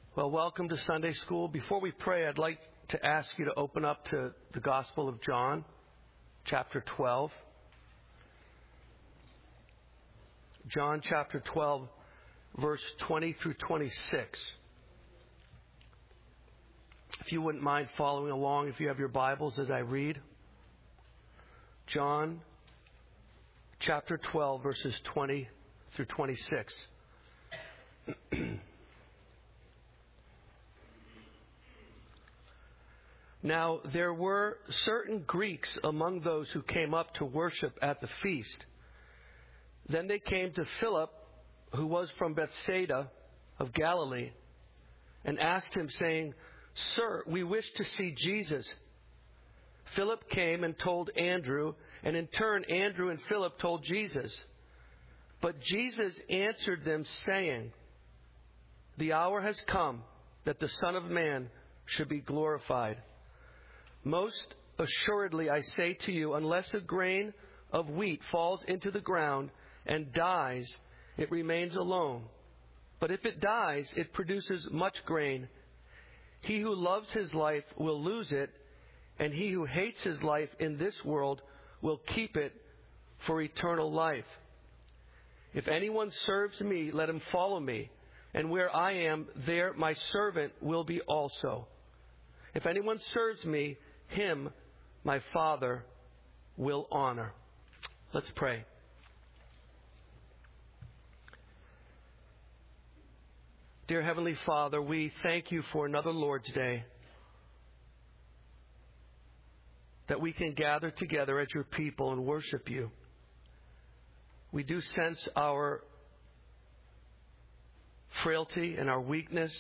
Well, welcome to Sunday School. Before we pray, I'd like to ask you to open up to the Gospel of John, chapter 12. John chapter 12, verse 20 through 26. If you wouldn't mind following along, if you have your Bibles as I read. John chapter 12, verses 20 through 26. Now, there were certain Greeks among those who came up to worship at the feast. Then they came to Philip, who was from Bethsaida of Galilee, and asked him, saying, "Sir, we wish to see Jesus." Philip came and told Andrew, and in turn Andrew and Philip told Jesus. But Jesus answered them, saying, "The hour has come that the Son of Man should be glorified. Most assuredly, I say to you, unless a grain of wheat falls into the ground and dies, it remains alone. But if it dies, it produces much grain. He who loves his life will lose it, and he who hates his life in this world will keep it for eternal life. If anyone serves me, let him follow me, and where I am, there my servant will be also. If anyone serves me, him my Father will honor." Let's pray. Dear Heavenly Father, we thank you for another Lord's Day, that we can gather together as your people and worship you. We do sense our frailty and our weakness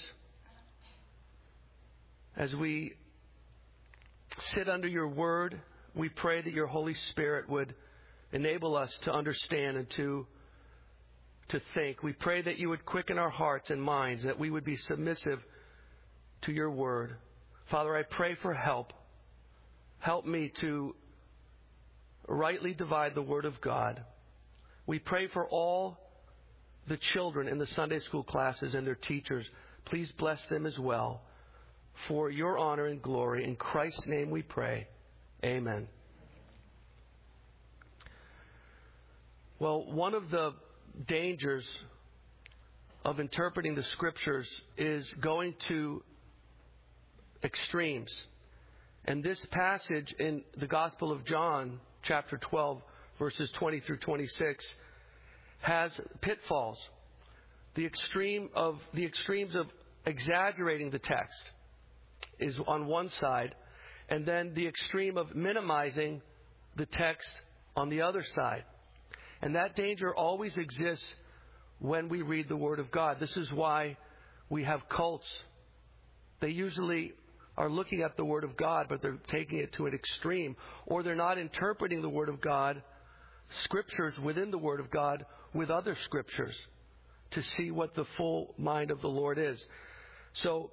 as we sit under your word. We pray that your Holy Spirit would enable us to understand and to think. We pray that you would quicken our hearts and minds, that we would be submissive to your word. Father, I pray for help. Help me to rightly divide the word of God. We pray for all the children in the Sunday school classes and their teachers. Please bless them as well. For your honor and glory. In Christ's name we pray. Amen. Well, one of the dangers of interpreting the Scriptures is going to extremes. And this passage in the Gospel of John, chapter 12, verses 20 through 26, has pitfalls. The extremes of exaggerating the text is on one side, and then the extreme of minimizing the text on the other side. And that danger always exists when we read the Word of God. This is why we have cults. They usually are looking at the Word of God, but they're taking it to an extreme, or they're not interpreting the Word of God, Scriptures within the Word of God, with other Scriptures to see what the full mind of the Lord is. So,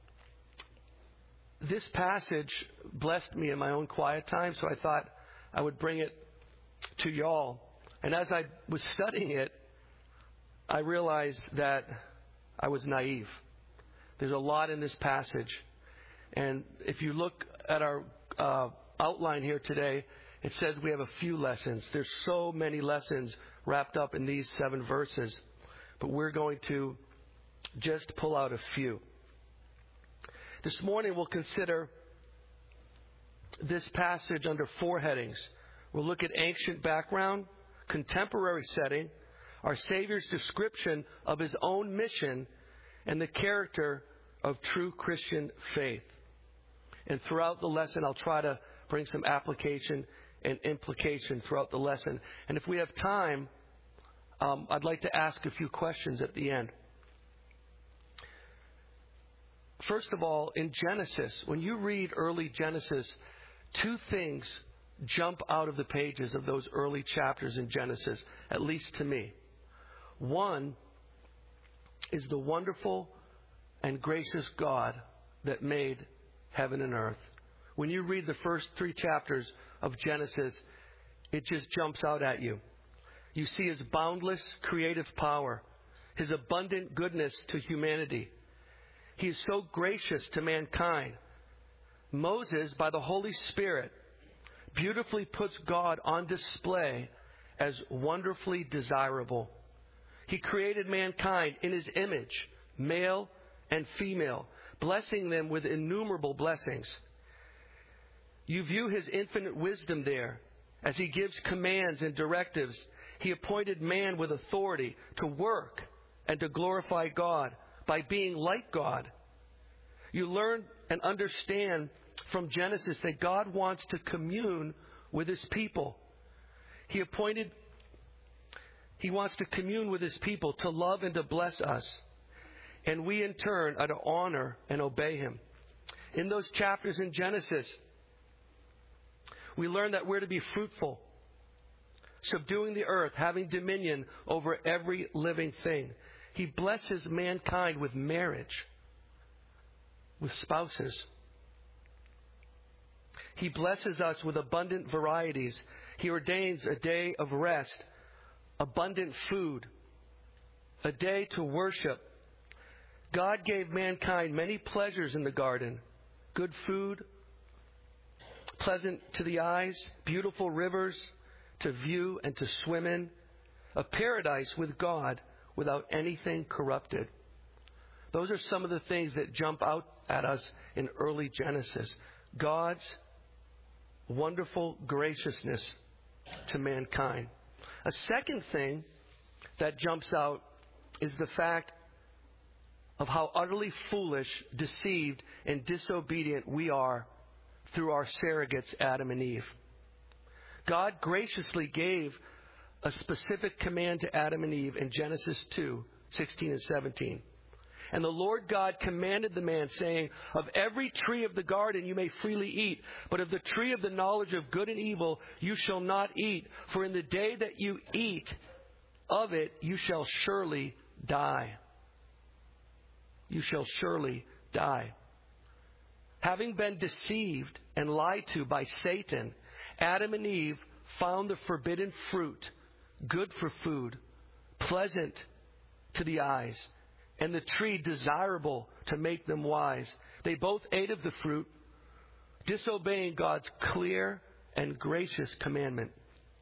this passage blessed me in my own quiet time, so I thought I would bring it to y'all. And as I was studying it, I realized that I was naive. There's a lot in this passage. And if you look at our outline here today, it says we have a few lessons. There's so many lessons wrapped up in these 7 verses. But we're going to just pull out a few. This morning we'll consider this passage under 4 headings. We'll look at ancient background, contemporary setting, our Savior's description of his own mission, and the character of true Christian faith. And throughout the lesson, I'll try to bring some application and implication throughout the lesson. And if we have time, I'd like to ask a few questions at the end. First of all, in Genesis, when you read early Genesis, 2 things jump out of the pages of those early chapters in Genesis, at least to me. One is the wonderful and gracious God that made heaven and earth. When you read the first 3 chapters of Genesis, it just jumps out at you. You see his boundless creative power, his abundant goodness to humanity. He is so gracious to mankind. Moses, by the Holy Spirit, beautifully puts God on display as wonderfully desirable. He created mankind in His image, male and female, blessing them with innumerable blessings. You view His infinite wisdom there as He gives commands and directives. He appointed man with authority to work and to glorify God by being like God. You learn and understand from Genesis that God wants to commune with His people. He wants to commune with His people, to love and to bless us. And we in turn are to honor and obey Him. In those chapters in Genesis, we learn that we're to be fruitful, subduing the earth, having dominion over every living thing. He blesses mankind with marriage, with spouses. He blesses us with abundant varieties. He ordains a day of rest, abundant food, a day to worship. God gave mankind many pleasures in the garden. Good food, pleasant to the eyes, beautiful rivers to view and to swim in, a paradise with God without anything corrupted. Those are some of the things that jump out at us in early Genesis. God's wonderful graciousness to mankind. A second thing that jumps out is the fact of how utterly foolish, deceived, and disobedient we are through our surrogates, Adam and Eve. God graciously gave a specific command to Adam and Eve in Genesis 2:16 and 17. And the Lord God commanded the man, saying, of every tree of the garden you may freely eat, but of the tree of the knowledge of good and evil you shall not eat, for in the day that you eat of it you shall surely die. You shall surely die. Having been deceived and lied to by Satan, Adam and Eve found the forbidden fruit, good for food, pleasant to the eyes, and the tree desirable to make them wise. They both ate of the fruit, disobeying God's clear and gracious commandment.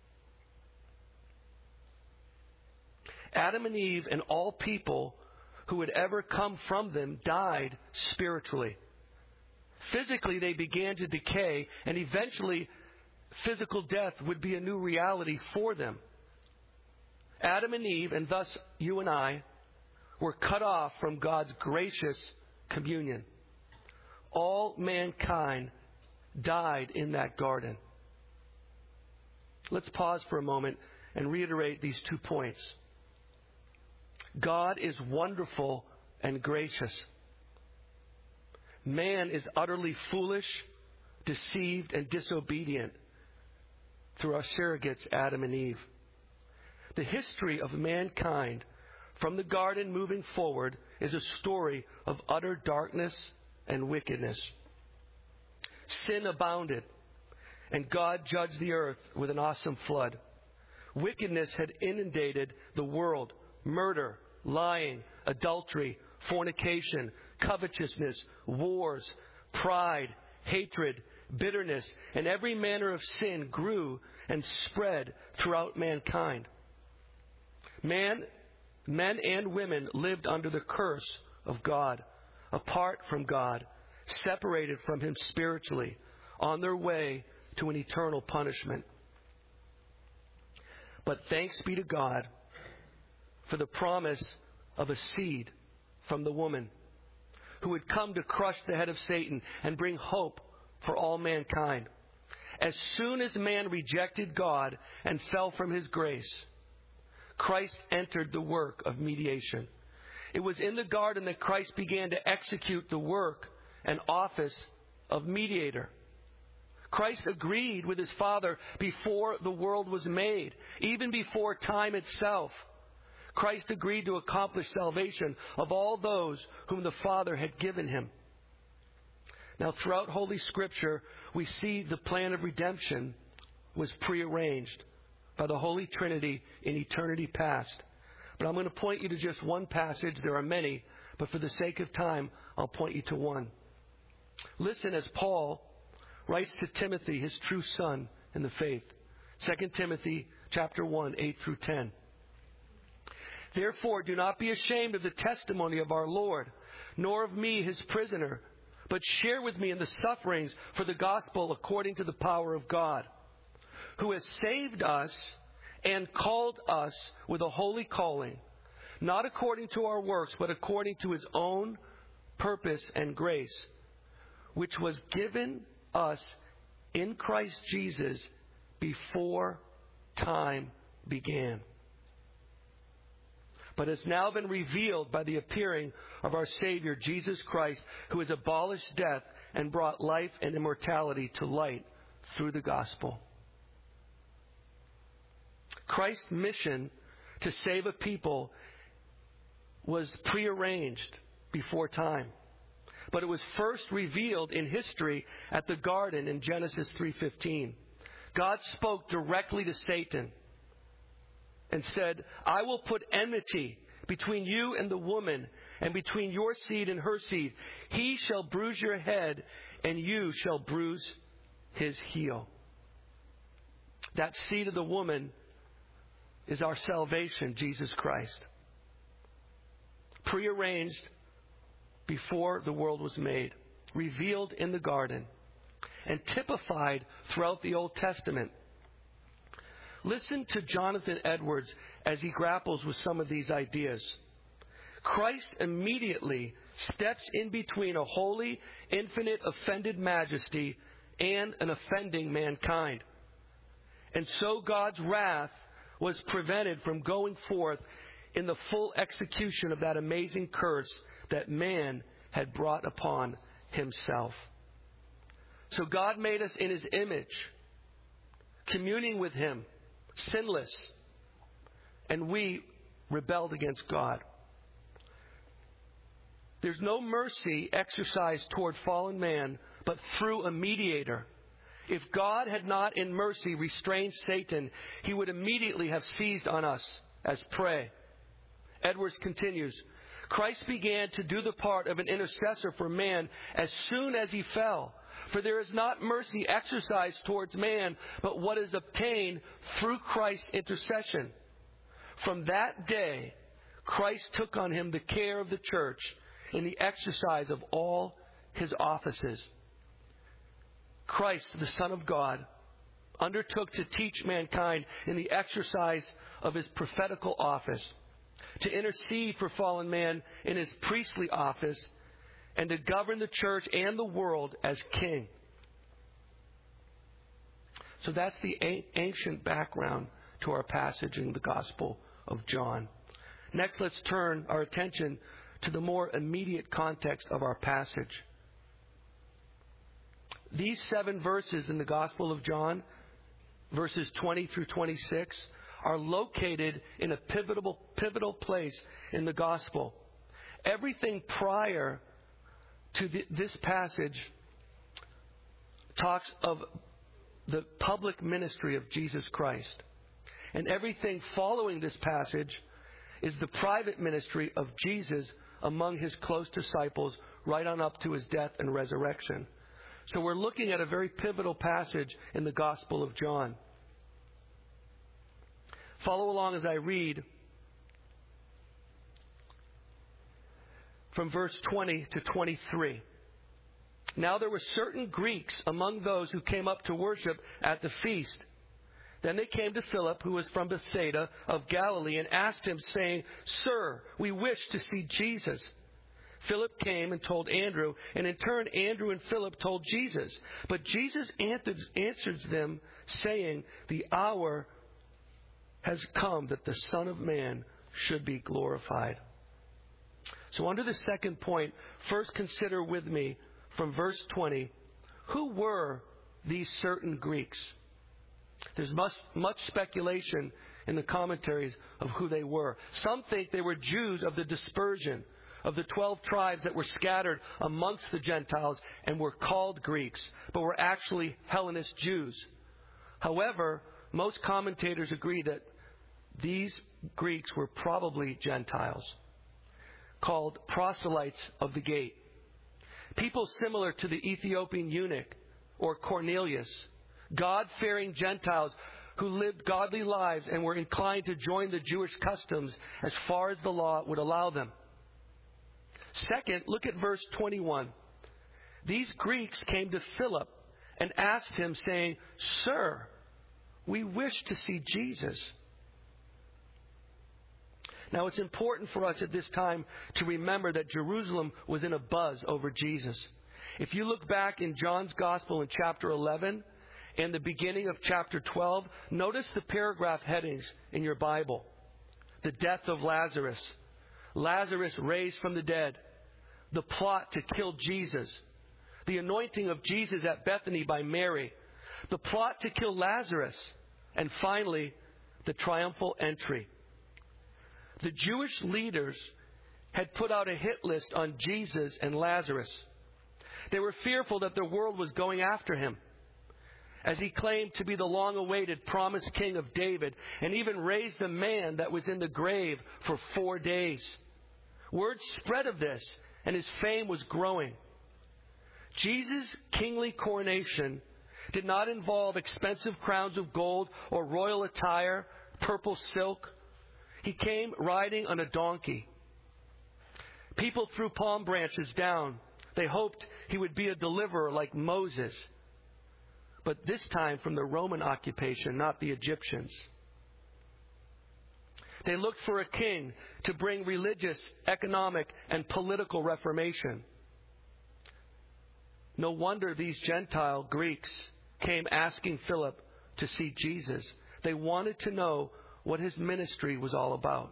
Adam and Eve and all people who had ever come from them died spiritually. Physically, they began to decay, and eventually physical death would be a new reality for them. Adam and Eve, and thus you and I, were cut off from God's gracious communion. All mankind died in that garden. Let's pause for a moment and reiterate these 2 points. God is wonderful and gracious. Man is utterly foolish, deceived, and disobedient through our surrogates, Adam and Eve. The history of mankind from the garden moving forward is a story of utter darkness and wickedness. Sin abounded, and God judged the earth with an awesome flood. Wickedness had inundated the world. Murder, lying, adultery, fornication, covetousness, wars, pride, hatred, bitterness, and every manner of sin grew and spread throughout mankind. Men and women lived under the curse of God, apart from God, separated from Him spiritually, on their way to an eternal punishment. But thanks be to God for the promise of a seed from the woman who would come to crush the head of Satan and bring hope for all mankind. As soon as man rejected God and fell from His grace, Christ entered the work of mediation. It was in the garden that Christ began to execute the work and office of mediator. Christ agreed with His Father before the world was made, even before time itself. Christ agreed to accomplish salvation of all those whom the Father had given Him. Now, throughout Holy Scripture, we see the plan of redemption was prearranged by the Holy Trinity in eternity past. But I'm going to point you to just one passage. There are many, but for the sake of time, I'll point you to one. Listen as Paul writes to Timothy, his true son in the faith. 2 Timothy chapter 1, 8 through 10. Therefore, do not be ashamed of the testimony of our Lord, nor of me, his prisoner, but share with me in the sufferings for the gospel according to the power of God, who has saved us and called us with a holy calling, not according to our works, but according to his own purpose and grace, which was given us in Christ Jesus before time began, but has now been revealed by the appearing of our Savior, Jesus Christ, who has abolished death and brought life and immortality to light through the gospel. Christ's mission to save a people was prearranged before time, but it was first revealed in history at the garden in Genesis 3:15. God spoke directly to Satan and said, I will put enmity between you and the woman, and between your seed and her seed. He shall bruise your head, and you shall bruise his heel. That seed of the woman is our salvation, Jesus Christ. Prearranged before the world was made, revealed in the garden, and typified throughout the Old Testament. Listen to Jonathan Edwards as he grapples with some of these ideas. Christ immediately steps in between a holy, infinite, offended majesty and an offending mankind. And so God's wrath was prevented from going forth in the full execution of that amazing curse that man had brought upon himself. So God made us in his image, communing with him, sinless, and we rebelled against God. There's no mercy exercised toward fallen man, but through a mediator. If God had not in mercy restrained Satan, he would immediately have seized on us as prey. Edwards continues, Christ began to do the part of an intercessor for man as soon as he fell. For there is not mercy exercised towards man, but what is obtained through Christ's intercession. From that day, Christ took on him the care of the church in the exercise of all his offices. Christ, the Son of God, undertook to teach mankind in the exercise of his prophetical office, to intercede for fallen man in his priestly office, and to govern the church and the world as king. So that's the ancient background to our passage in the Gospel of John. Next, let's turn our attention to the more immediate context of our passage. These 7 verses in the Gospel of John, verses 20 through 26, are located in a pivotal place in the Gospel. Everything prior to this passage talks of the public ministry of Jesus Christ. And everything following this passage is the private ministry of Jesus among his close disciples right on up to his death and resurrection. So we're looking at a very pivotal passage in the Gospel of John. Follow along as I read from verse 20 to 23. Now there were certain Greeks among those who came up to worship at the feast. Then they came to Philip, who was from Bethsaida of Galilee, and asked him, saying, Sir, we wish to see Jesus. Philip came and told Andrew, and in turn Andrew and Philip told Jesus. But Jesus answered them, saying, The hour has come that the Son of Man should be glorified. So under the second point, first consider with me from verse 20, who were these certain Greeks? There's much speculation in the commentaries of who they were. Some think they were Jews of the dispersion, of the 12 tribes that were scattered amongst the Gentiles and were called Greeks, but were actually Hellenist Jews. However, most commentators agree that these Greeks were probably Gentiles. called proselytes of the gate. People similar to the Ethiopian eunuch or Cornelius, God-fearing Gentiles who lived godly lives and were inclined to join the Jewish customs as far as the law would allow them. Second, look at verse 21. These Greeks came to Philip and asked him, saying, "Sir, we wish to see Jesus." Now, it's important for us at this time to remember that Jerusalem was in a buzz over Jesus. If you look back in John's Gospel in chapter 11 and the beginning of chapter 12, notice the paragraph headings in your Bible. The death of Lazarus. Lazarus raised from the dead. The plot to kill Jesus. The anointing of Jesus at Bethany by Mary. The plot to kill Lazarus. And finally, the triumphal entry. The Jewish leaders had put out a hit list on Jesus and Lazarus. They were fearful that the world was going after him, as he claimed to be the long-awaited promised king of David, and even raised a man that was in the grave for 4 days. Word spread of this, and his fame was growing. Jesus' kingly coronation did not involve expensive crowns of gold or royal attire, purple silk. He came riding on a donkey. People threw palm branches down. They hoped he would be a deliverer like Moses. But this time from the Roman occupation, not the Egyptians. They looked for a king to bring religious, economic, and political reformation. No wonder these Gentile Greeks came asking Philip to see Jesus. They wanted to know what his ministry was all about.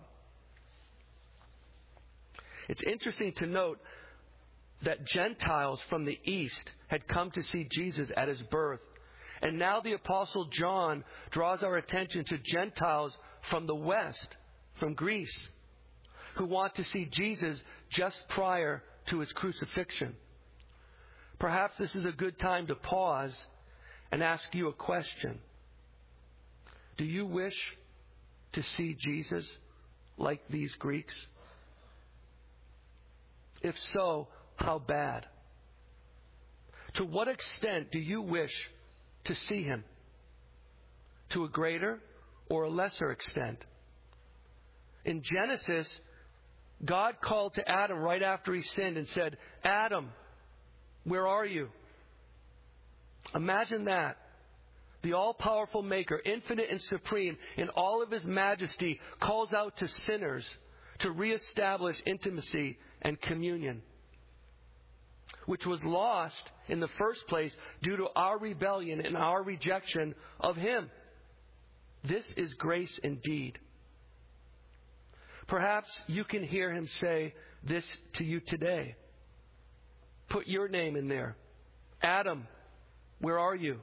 It's interesting to note that Gentiles from the east had come to see Jesus at his birth. And now the Apostle John draws our attention to Gentiles from the west, from Greece, who want to see Jesus just prior to his crucifixion. Perhaps this is a good time to pause and ask you a question. Do you wish to see Jesus like these Greeks? If so, how bad? To what extent do you wish to see him? To a greater or a lesser extent? In Genesis, God called to Adam right after he sinned and said, "Adam, where are you?" Imagine that. The all-powerful Maker, infinite and supreme in all of his majesty, calls out to sinners to reestablish intimacy and communion, which was lost in the first place due to our rebellion and our rejection of him. This is grace indeed. Perhaps you can hear him say this to you today. Put your name in there. Adam, where are you?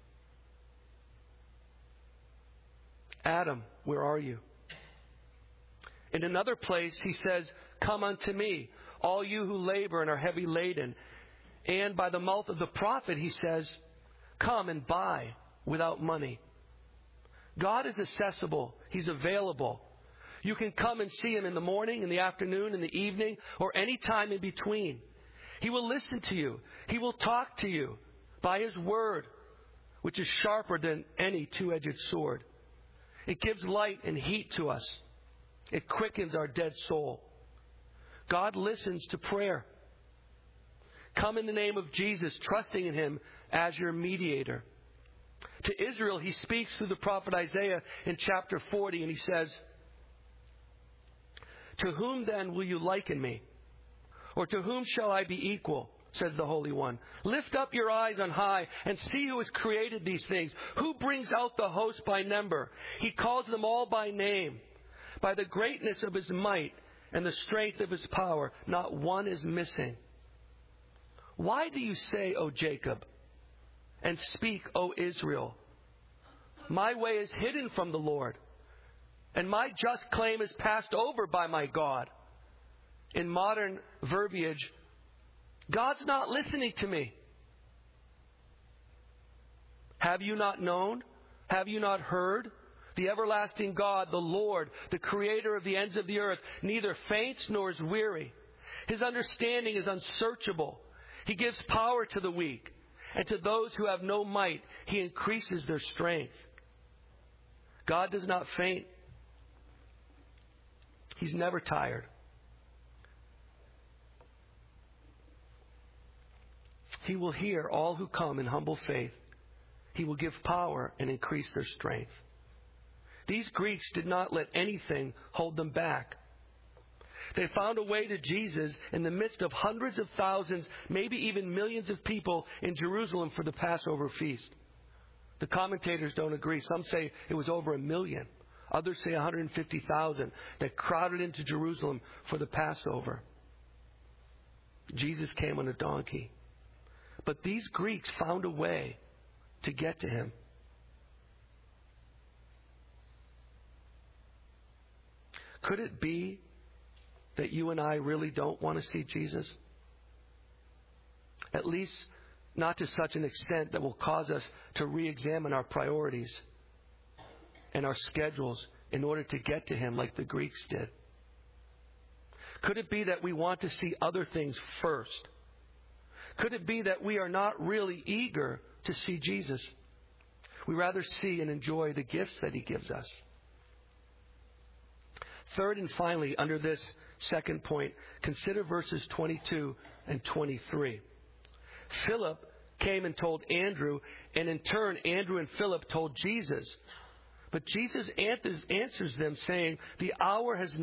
Adam, where are you? In another place, he says, "Come unto me, all you who labor and are heavy laden." And by the mouth of the prophet, he says, "Come and buy without money." God is accessible. He's available. You can come and see him in the morning, in the afternoon, in the evening, or any time in between. He will listen to you. He will talk to you by his word, which is sharper than any two-edged sword. It gives light and heat to us. It quickens our dead soul. God listens to prayer. Come in the name of Jesus, trusting in him as your mediator. To Israel, he speaks through the prophet Isaiah in chapter 40, and he says, "To whom then will you liken me? Or to whom shall I be equal? Says the Holy One. Lift up your eyes on high and see who has created these things. Who brings out the host by number? He calls them all by name. By the greatness of his might and the strength of his power, not one is missing. Why do you say, O Jacob, and speak, O Israel? My way is hidden from the Lord, and my just claim is passed over by my God." In modern verbiage, God's not listening to me. Have you not known? Have you not heard? the everlasting God, the Lord, the creator of the ends of the earth, neither faints nor is weary. His understanding is unsearchable. He gives power to the weak, and to those who have no might, He increases their strength. God does not faint. He's never tired. He will hear all who come in humble faith. He will give power and increase their strength. These Greeks did not let anything hold them back. They found a way to Jesus in the midst of hundreds of thousands, maybe even millions of people in Jerusalem for the Passover feast. The commentators don't agree. Some say it was over 1 million. Others say 150,000 that crowded into Jerusalem for the Passover. Jesus came on a donkey. But these Greeks found a way to get to Him. Could it be that you and I really don't want to see Jesus? At least not to such an extent that will cause us to re-examine our priorities and our schedules in order to get to Him like the Greeks did. Could it be that we want to see other things first? Could it be that we are not really eager to see Jesus? We rather see and enjoy the gifts that He gives us. Third and finally, under this second point, consider verses 22 and 23. Philip came and told Andrew, and in turn, Andrew and Philip told Jesus. But Jesus answers them saying, the hour has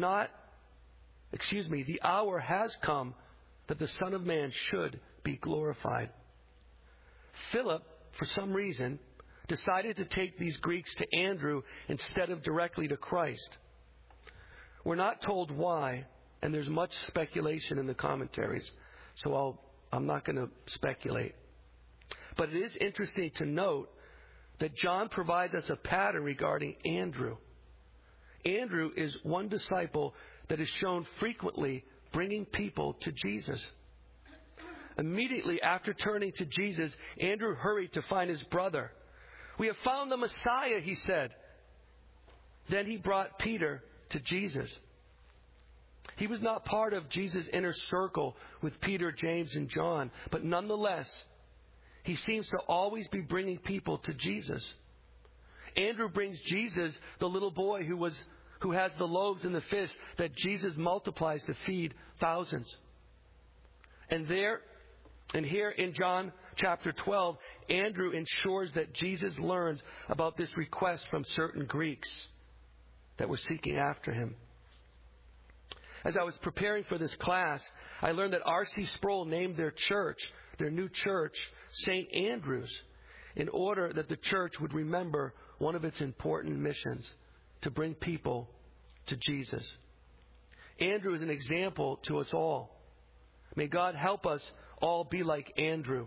come that the Son of Man should be glorified. Philip, for some reason, decided to take these Greeks to Andrew instead of directly to Christ. We're not told why, and there's much speculation in the commentaries, so I'm not going to speculate. But it is interesting to note that John provides us a pattern regarding Andrew. Andrew is one disciple that is shown frequently bringing people to Jesus. Immediately after turning to Jesus, Andrew hurried to find his brother. "We have found the Messiah," he said. Then he brought Peter to Jesus. He was not part of Jesus' inner circle with Peter, James, and John, but nonetheless, he seems to always be bringing people to Jesus. Andrew brings Jesus, the little boy who has the loaves and the fish that Jesus multiplies to feed thousands. And here in John chapter 12, Andrew ensures that Jesus learns about this request from certain Greeks that were seeking after Him. As I was preparing for this class, I learned that R.C. Sproul named their new church, St. Andrew's, in order that the church would remember one of its important missions, to bring people to Jesus. Andrew is an example to us all. May God help us all be like Andrew.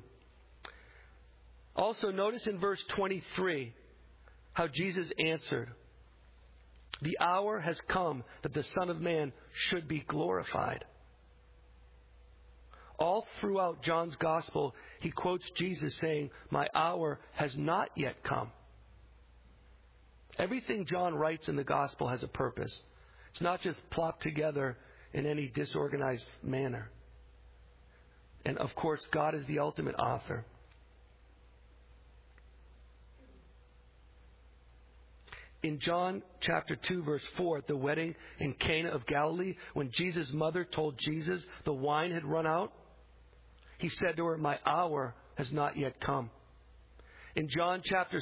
Also, notice in verse 23 how Jesus answered. The hour has come that the Son of Man should be glorified. All throughout John's Gospel, he quotes Jesus saying, "My hour has not yet come." Everything John writes in the Gospel has a purpose. It's not just plopped together in any disorganized manner. And of course, God is the ultimate author. In John chapter 2, verse 4, at the wedding in Cana of Galilee, when Jesus' mother told Jesus the wine had run out, He said to her, "My hour has not yet come." In John chapter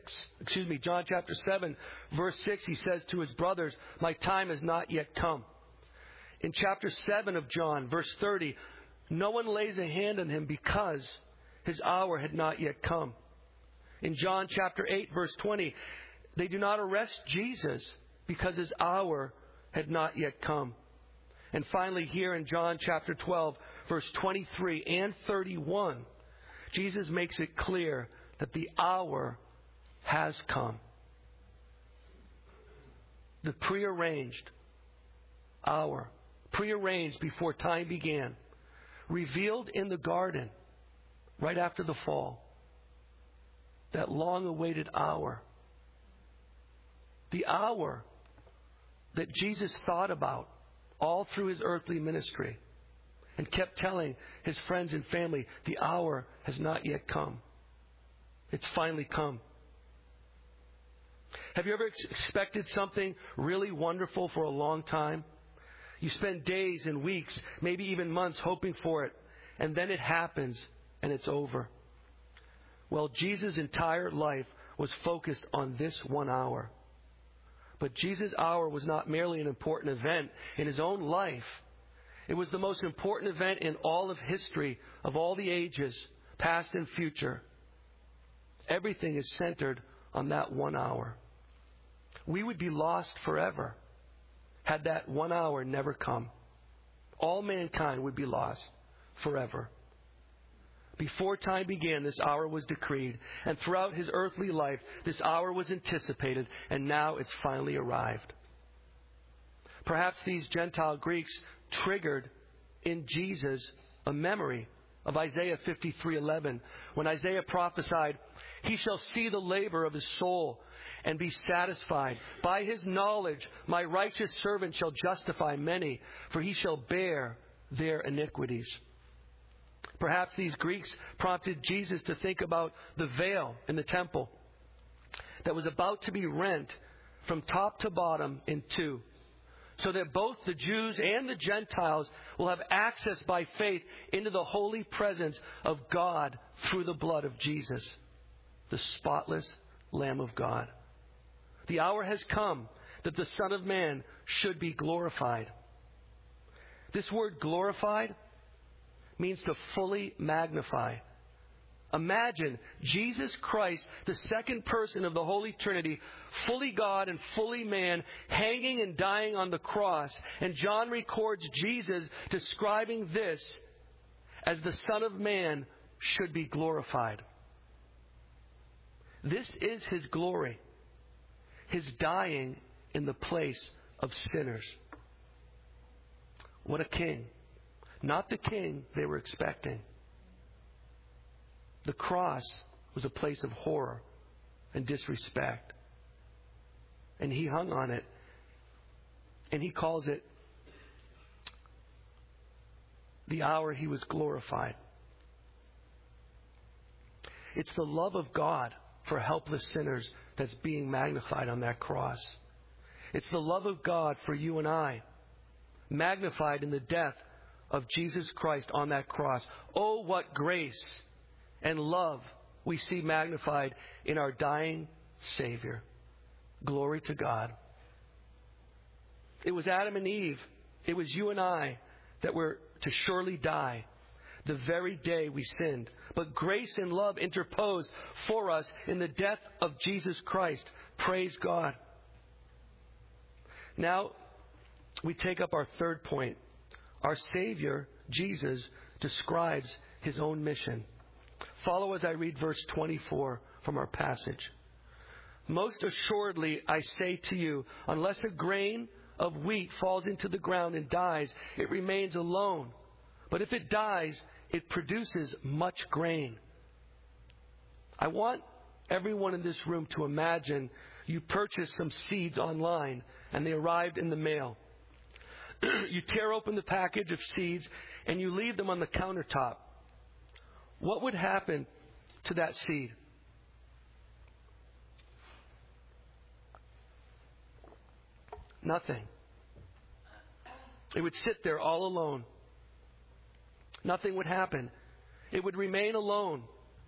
7, verse 6, He says to His brothers, "My time has not yet come." In chapter 7 of John, verse 30, no one lays a hand on Him because His hour had not yet come. In John chapter 8, verse 20, they do not arrest Jesus because His hour had not yet come. And finally, here in John chapter 12, verse 23 and 31, Jesus makes it clear that the hour has come. The prearranged hour, prearranged before time began, revealed in the garden right after the fall, that long-awaited hour. The hour that Jesus thought about all through his earthly ministry and kept telling his friends and family, the hour has not yet come. It's finally come. Have you ever expected something really wonderful for a long time? You spend days and weeks, maybe even months hoping for it, and then it happens and it's over. Well, Jesus' entire life was focused on this 1 hour. But Jesus' hour was not merely an important event in his own life. It was the most important event in all of history, of all the ages, past and future. Everything is centered on that 1 hour. We would be lost forever had that 1 hour never come. All mankind would be lost forever. Before time began, this hour was decreed, and throughout his earthly life, this hour was anticipated, and now it's finally arrived. Perhaps these Gentile Greeks triggered in Jesus a memory of Isaiah 53:11, when Isaiah prophesied, "He shall see the labor of his soul and be satisfied. By his knowledge my righteous servant shall justify many, for he shall bear their iniquities." Perhaps these Greeks prompted Jesus to think about the veil in the temple that was about to be rent from top to bottom in two, so that both the Jews and the Gentiles will have access by faith into the holy presence of God through the blood of Jesus, the spotless Lamb of God. The hour has come that the Son of Man should be glorified. This word glorified means to fully magnify. Imagine Jesus Christ, the second person of the Holy Trinity, fully God and fully man, hanging and dying on the cross. And John records Jesus describing this as the Son of Man should be glorified. This is his glory, his dying in the place of sinners. What a king. Not the king they were expecting. The cross was a place of horror and disrespect. And he hung on it. And he calls it the hour he was glorified. It's the love of God for helpless sinners that's being magnified on that cross. It's the love of God for you and I, magnified in the death of Jesus Christ on that cross. Oh, what grace and love we see magnified in our dying Savior. Glory to God. It was Adam and Eve, it was you and I that were to surely die the very day we sinned. But grace and love interposed for us in the death of Jesus Christ. Praise God. Now, we take up our third point. Our Savior, Jesus, describes his own mission. Follow as I read verse 24 from our passage. "Most assuredly, I say to you, unless a grain of wheat falls into the ground and dies, it remains alone. But if it dies, it produces much grain." I want everyone in this room to imagine you purchased some seeds online and they arrived in the mail. You tear open the package of seeds and you leave them on the countertop. What would happen to that seed? Nothing. It would sit there all alone. Nothing would happen. It would remain alone,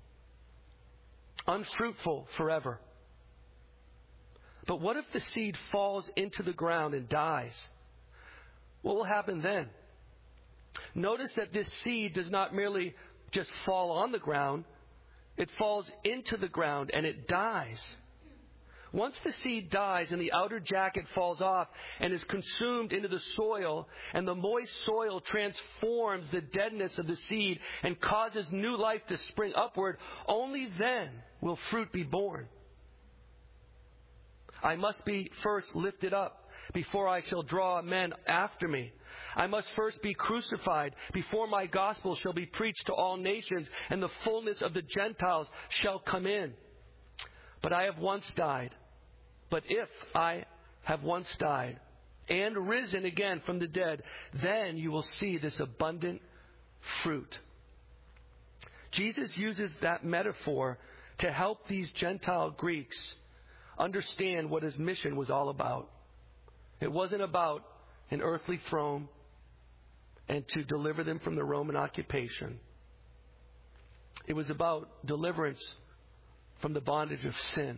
unfruitful forever. But what if the seed falls into the ground and dies? What will happen then? Notice that this seed does not merely just fall on the ground. It falls into the ground and it dies. Once the seed dies and the outer jacket falls off and is consumed into the soil, and the moist soil transforms the deadness of the seed and causes new life to spring upward, only then will fruit be born. I must be first lifted up before I shall draw men after me. I must first be crucified before my gospel shall be preached to all nations, and the fullness of the Gentiles shall come in. But I have once died, But if I have once died and risen again from the dead, then you will see this abundant fruit. Jesus uses that metaphor to help these Gentile Greeks understand what his mission was all about. It wasn't about an earthly throne and to deliver them from the Roman occupation. It was about deliverance from the bondage of sin.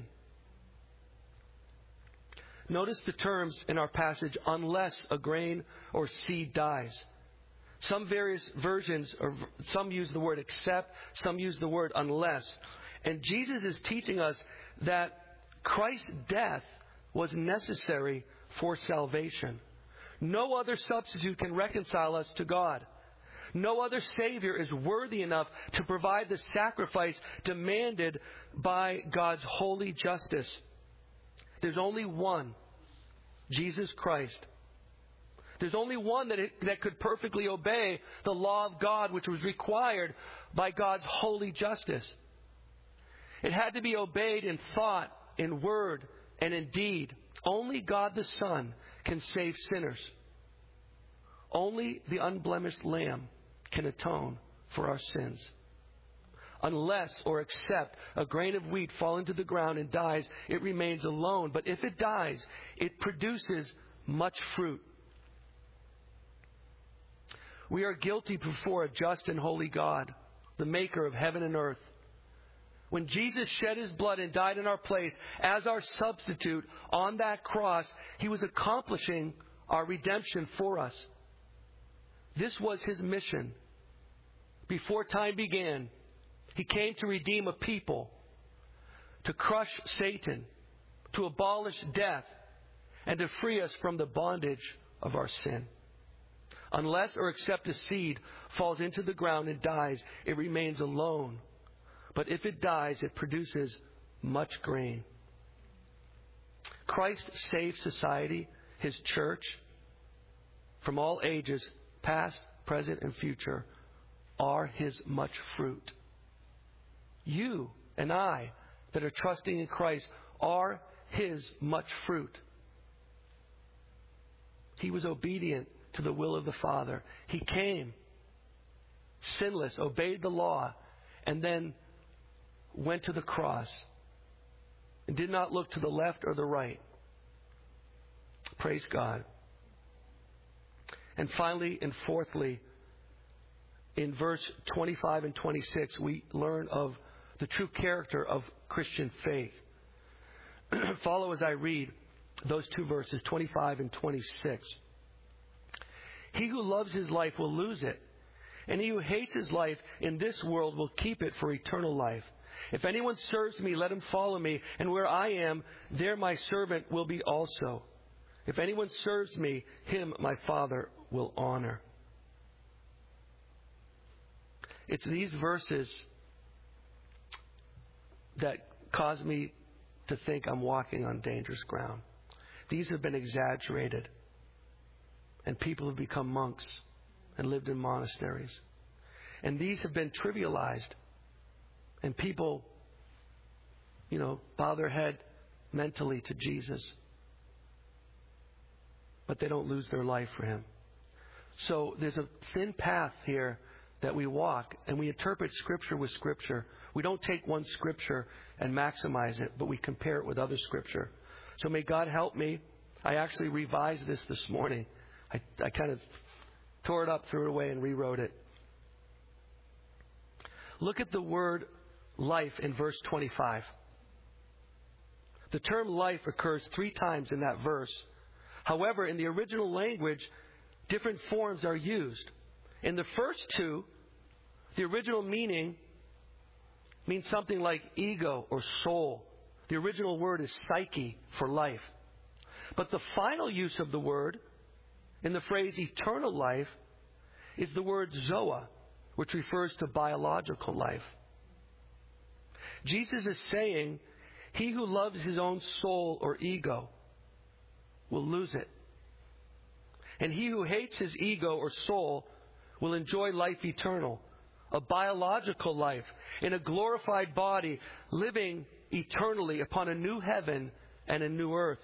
Notice the terms in our passage, unless a grain or seed dies. Some various versions, or some use the word except, some use the word unless. And Jesus is teaching us that Christ's death was necessary for salvation. No other substitute can reconcile us to God. No other Savior is worthy enough to provide the sacrifice demanded by God's holy justice. There's only one, Jesus Christ. There's only one that could perfectly obey the law of God, which was required by God's holy justice. It had to be obeyed in thought, in word, and in deed. Only God the Son can save sinners. Only the unblemished Lamb can atone for our sins. Unless or except a grain of wheat fall into the ground and dies, it remains alone. But if it dies, it produces much fruit. We are guilty before a just and holy God, the maker of heaven and earth. When Jesus shed his blood and died in our place as our substitute on that cross, he was accomplishing our redemption for us. This was his mission. Before time began, he came to redeem a people, to crush Satan, to abolish death, and to free us from the bondage of our sin. Unless or except a seed falls into the ground and dies, it remains alone. But if it dies, it produces much grain. Christ saved society, his church, from all ages, past, present, and future, are his much fruit. You and I that are trusting in Christ are his much fruit. He was obedient to the will of the Father. He came sinless, obeyed the law, and then went to the cross and did not look to the left or the right. Praise God. And finally and fourthly, in verse 25 and 26, we learn of the true character of Christian faith. Follow as I read those two verses, 25 and 26. He who loves his life will lose it, and he who hates his life in this world will keep it for eternal life. If anyone serves me, let him follow me, and where I am, there my servant will be also. If anyone serves me, him my Father will honor. It's these verses that cause me to think I'm walking on dangerous ground. These have been exaggerated, and people have become monks and lived in monasteries. And these have been trivialized, and people, bow their head mentally to Jesus, but they don't lose their life for him. So there's a thin path here that we walk, and we interpret Scripture with Scripture. We don't take one Scripture and maximize it, but we compare it with other Scripture. So may God help me. I actually revised this morning. I kind of tore it up, threw it away, and rewrote it. Look at the word life in verse 25. The term life occurs 3 times in that verse. However, in the original language, different forms are used. In the first 2, the original meaning means something like ego or soul. The original word is psyche for life. But the final use of the word in the phrase eternal life is the word zoa, which refers to biological life. Jesus is saying, he who loves his own soul or ego will lose it. And he who hates his ego or soul will enjoy life eternal, a biological life in a glorified body, living eternally upon a new heaven and a new earth.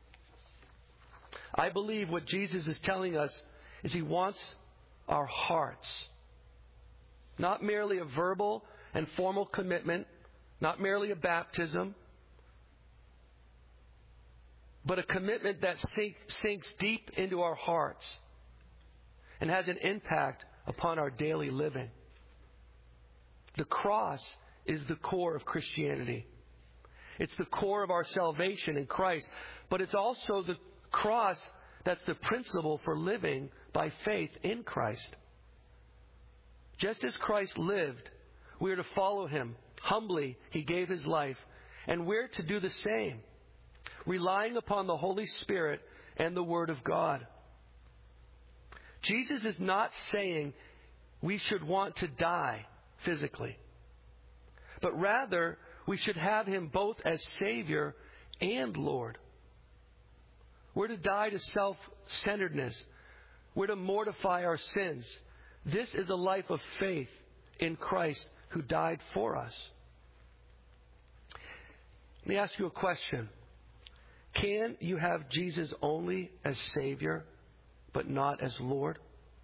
I believe what Jesus is telling us is He wants our hearts. Not merely a verbal and formal commitment, not merely a baptism, but a commitment that sinks deep into our hearts and has an impact upon our daily living. The cross is the core of Christianity. It's the core of our salvation in Christ, but it's also the cross that's the principle for living by faith in Christ. Just as Christ lived, we are to follow Him. Humbly, He gave His life, and we're to do the same, relying upon the Holy Spirit and the Word of God. Jesus is not saying we should want to die physically, but rather we should have Him both as Savior and Lord. We're to die to self-centeredness. We're to mortify our sins. This is a life of faith in Christ who died for us. Let me ask you a question. Can you have Jesus only as Savior, but not as Lord?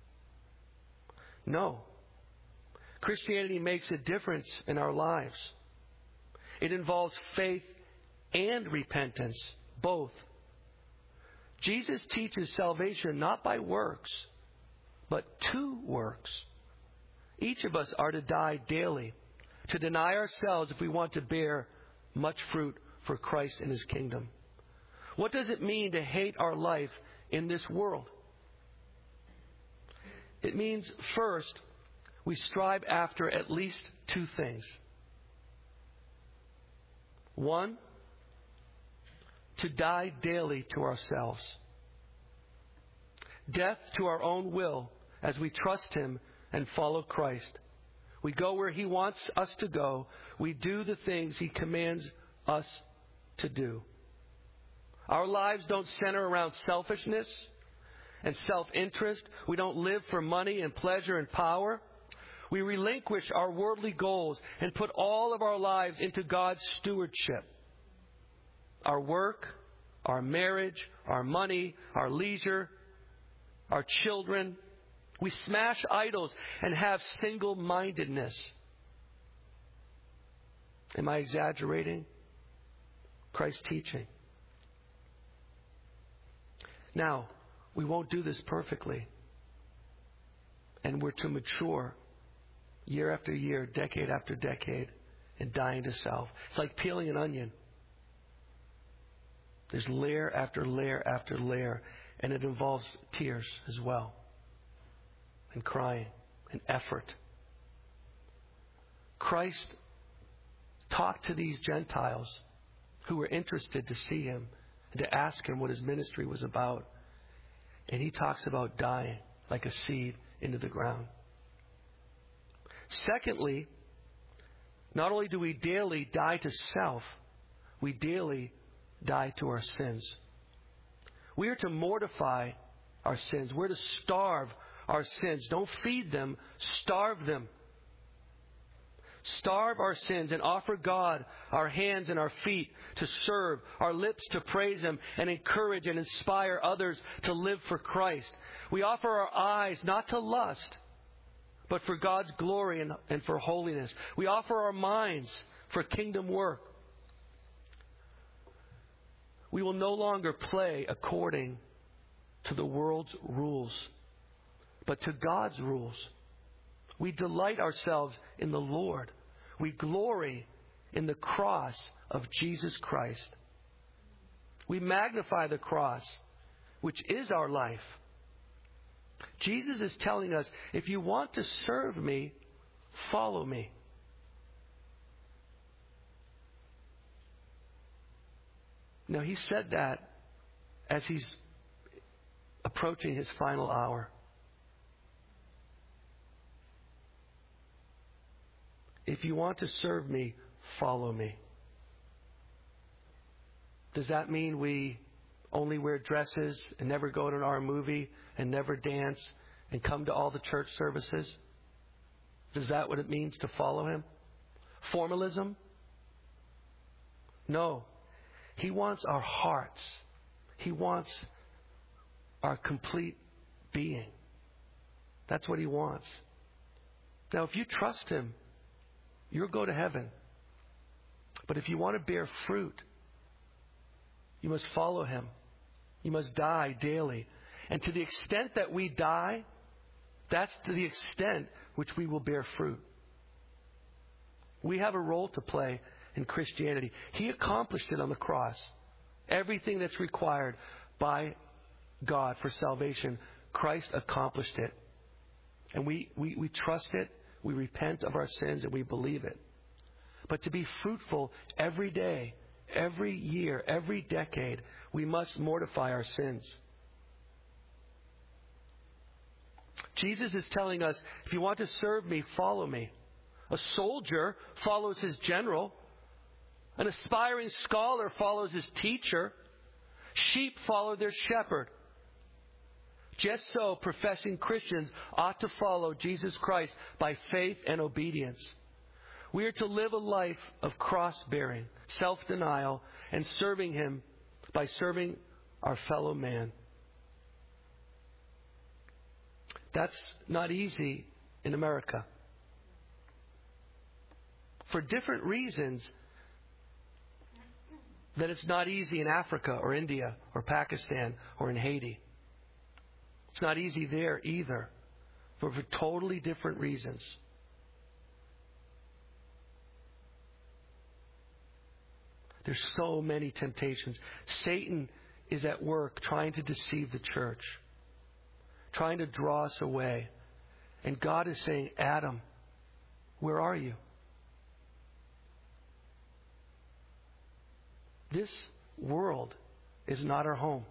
No. Christianity makes a difference in our lives. It involves faith and repentance, both. Jesus teaches salvation not by works, but to works. Each of us are to die daily, to deny ourselves if we want to bear much fruit for Christ and His kingdom. What does it mean to hate our life in this world? It means, first, we strive after at least two things. One, to die daily to ourselves. Death to our own will as we trust Him and follow Christ. We go where He wants us to go. We do the things He commands us to do. Our lives don't center around selfishness and self-interest. We don't live for money and pleasure and power. We relinquish our worldly goals and put all of our lives into God's stewardship. Our work, our marriage, our money, our leisure, our children. We smash idols and have single-mindedness. Am I exaggerating Christ's teaching? Now, we won't do this perfectly. And we're to mature year after year, decade after decade, in dying to self. It's like peeling an onion. There's layer after layer after layer, and it involves tears as well, and crying, and effort. Christ talked to these Gentiles who were interested to see Him and to ask Him what His ministry was about. And He talks about dying like a seed into the ground. Secondly, not only do we daily die to self, we daily die to our sins. We are to mortify our sins. We're to starve our sins. Don't feed them, starve them. Starve our sins and offer God our hands and our feet to serve, our lips to praise Him and encourage and inspire others to live for Christ. We offer our eyes not to lust, but for God's glory and for holiness. We offer our minds for kingdom work. We will no longer play according to the world's rules, but to God's rules. We delight ourselves in the Lord. We glory in the cross of Jesus Christ. We magnify the cross, which is our life. Jesus is telling us, if you want to serve me, follow me. Now, He said that as He's approaching His final hour. If you want to serve me, follow me. Does that mean we only wear dresses and never go to our movie and never dance and come to all the church services? Is that what it means to follow Him? Formalism? No. He wants our hearts. He wants our complete being. That's what He wants. Now, if you trust Him, you'll go to heaven. But if you want to bear fruit, you must follow Him. You must die daily. And to the extent that we die, that's to the extent which we will bear fruit. We have a role to play in Christianity. He accomplished it on the cross. Everything that's required by God for salvation, Christ accomplished it. And we trust it, we repent of our sins, and we believe it. But to be fruitful every day, every year, every decade, we must mortify our sins. Jesus is telling us, if you want to serve me, follow me. A soldier follows his general. An aspiring scholar follows his teacher. Sheep follow their shepherd. Just so, professing Christians ought to follow Jesus Christ by faith and obedience. We are to live a life of cross-bearing, self-denial, and serving Him by serving our fellow man. That's not easy in America. For different reasons that it's not easy in Africa or India or Pakistan or in Haiti. It's not easy there either, for totally different reasons. There's so many temptations. Satan is at work trying to deceive the church, trying to draw us away. And God is saying, Adam, where are you? This world is not our home.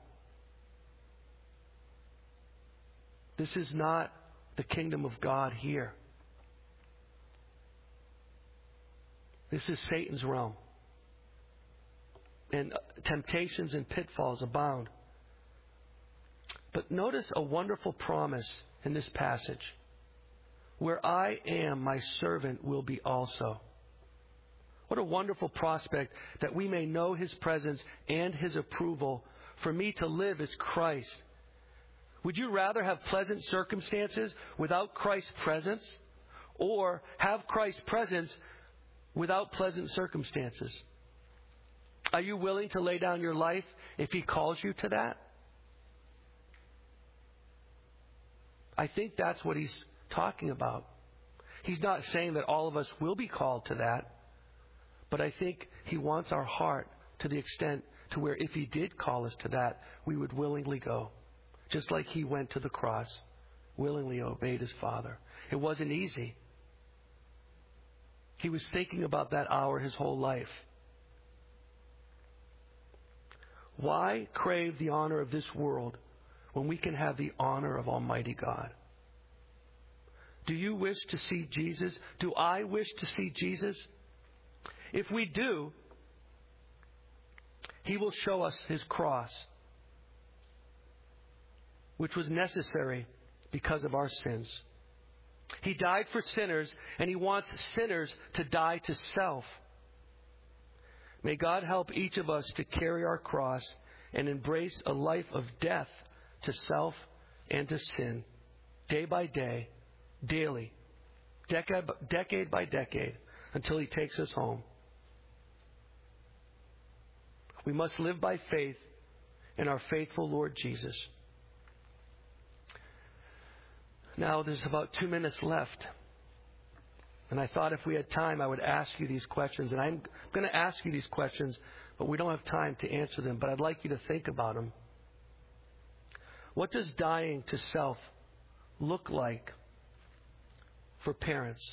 This is not the kingdom of God here. This is Satan's realm. And temptations and pitfalls abound. But notice a wonderful promise in this passage. Where I am, my servant will be also. What a wonderful prospect that we may know His presence and His approval. For me to live is Christ. Would you rather have pleasant circumstances without Christ's presence, or have Christ's presence without pleasant circumstances? Are you willing to lay down your life if He calls you to that? I think that's what He's talking about. He's not saying that all of us will be called to that, but I think He wants our heart to the extent to where if He did call us to that, we would willingly go. Just like He went to the cross, willingly obeyed His Father. It wasn't easy. He was thinking about that hour his whole life. Why crave the honor of this world when we can have the honor of Almighty God? Do you wish to see Jesus? Do I wish to see Jesus? If we do, He will show us His cross, which was necessary because of our sins. He died for sinners, and He wants sinners to die to self. May God help each of us to carry our cross and embrace a life of death to self and to sin, day by day, daily, decade by decade, until He takes us home. We must live by faith in our faithful Lord Jesus. Now, there's about 2 minutes left. And I thought if we had time, I would ask you these questions. And I'm going to ask you these questions, but we don't have time to answer them. But I'd like you to think about them. What does dying to self look like for parents,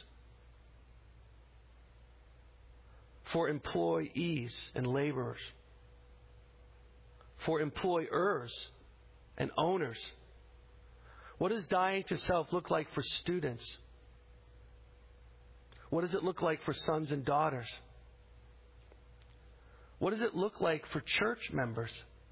for employees and laborers, for employers and owners? What does dying to self look like for students? What does it look like for sons and daughters? What does it look like for church members?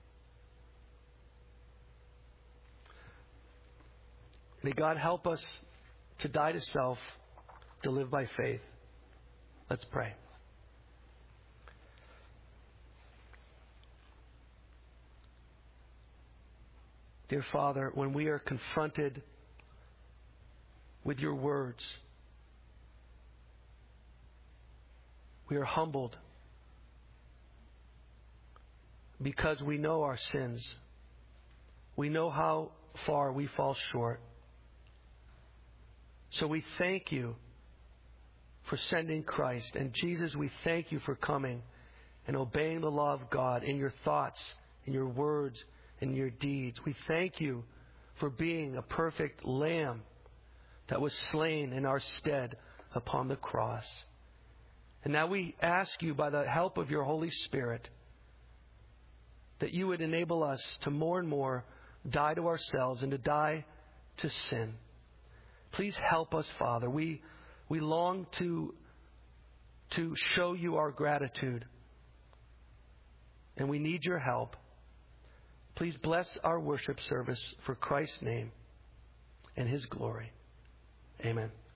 May God help us to die to self, to live by faith. Let's pray. Dear Father, when we are confronted with your words, we are humbled because we know our sins. We know how far we fall short. So we thank you for sending Christ. And Jesus, we thank you for coming and obeying the law of God in your thoughts, in your words, in your deeds. We thank you for being a perfect lamb that was slain in our stead upon the cross. And now we ask you, by the help of your Holy Spirit, that you would enable us to more and more die to ourselves and to die to sin. Please help us, Father. We long to show you our gratitude, and we need your help. Please bless our worship service for Christ's name and his glory. Amen.